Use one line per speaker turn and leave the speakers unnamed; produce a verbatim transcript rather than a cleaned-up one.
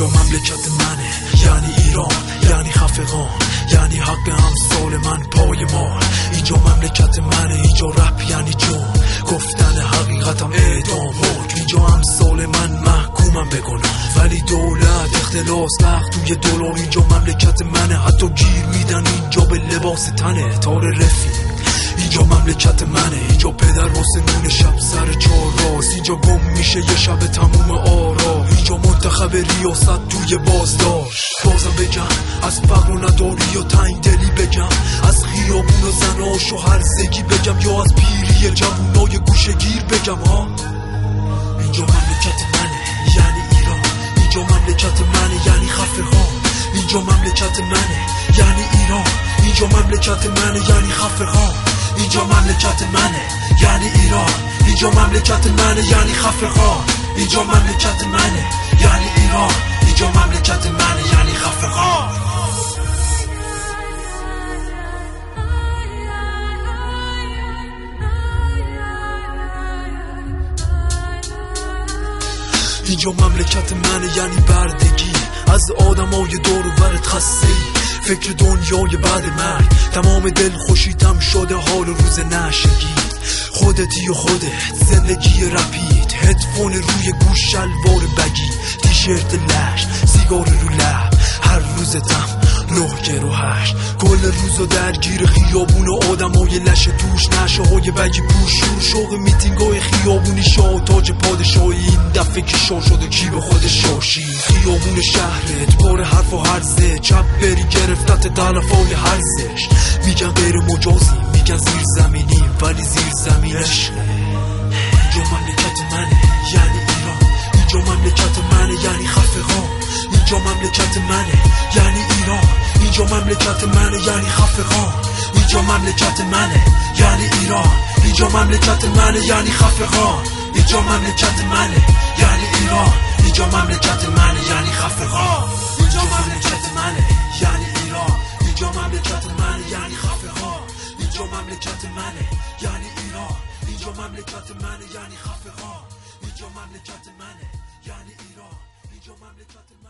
اینجا مملکت منه یعنی ایران، یعنی خفقان، یعنی حق همسال من پای ما. اینجا مملکت منه، اینجا رپ یعنی جون، گفتن حقیقتم اعدام حکم. اینجا همسال من محکومم به گناه، ولی دولت اختلاس نقد توی دلار. اینجا مملکت منه، حتی گیر میدن اینجا به لباس تنه تار رفیق. اینجا مملکت منه، اینجا پدر واسه نون شب سر چهار راست. اینجا گم میشه یه شب تموم آرا. اینجا منتخب ریاست توی بازداشت. بازم بگم از فقر و نداری و تنگ دلی بگم، از خیابون و زناش و هرزگی بگم، یا از پیری جوونای گوشه گیر بگم ها. اینجا مملکت منه یعنی ایران، اینجا مملکت منه یعنی خفقان. اینجا مملکت منه یعنی ایران، اینجا مملکت منه یعنی خفقان. اینجا مملکت منه یعنی ایران، اینجا مملکت منه یعنی خفقان. اینجا مملکت منه یعنی ایران، اینجا مملکت منه یعنی خفقان. اینجا مملکت منه یعنی بردگی از آدمای دور و برت خسته ای، فکر دنیای بعد مرگ. تمام دل خوشیدم شده حال روز نشگی. خودتی و خودت زندگی رپید، هدفون روی گوش شلوار بگی، تیشرت لش سیگار رو لب، هر روز دم نه گرو هشت. کل روزو درگیر خیابون و آدمای لش توش، نشه های بگی پوش، شور شوق میتینگای خیابونی، شاه و تاج پادشاهی. این دفعه که شاه شده کی به خودش شاشی. خیابون شهرت پر حرف و هرزه، چپ بری گرفتت دلفای هرزش. میگن غیر مجازی، میگن زیر زمینی، ولی زیر زمین عشقه. اینجا مملکت منه یعنی ایران، اینجا مملکت منه یعنی خفقان. اینجا مملکت منه یعنی ایران، اینجا مملکت منه یعنی خفقان. اینجا مملکت منه یعنی ایران، اینجا مملکت منه یعنی خفقان. اینجا مملکت منه یعنی ایران، اینجا مملکت منه یعنی خفقان. اینجا مملکت منه یعنی ایران، اینجا مملکت منه یعنی خفقان. اینجا مملکت منه یعنی ایران، اینجا مملکت منه یعنی خفقان. اینجا مملکت منه یعنی ایران، اینجا مملکت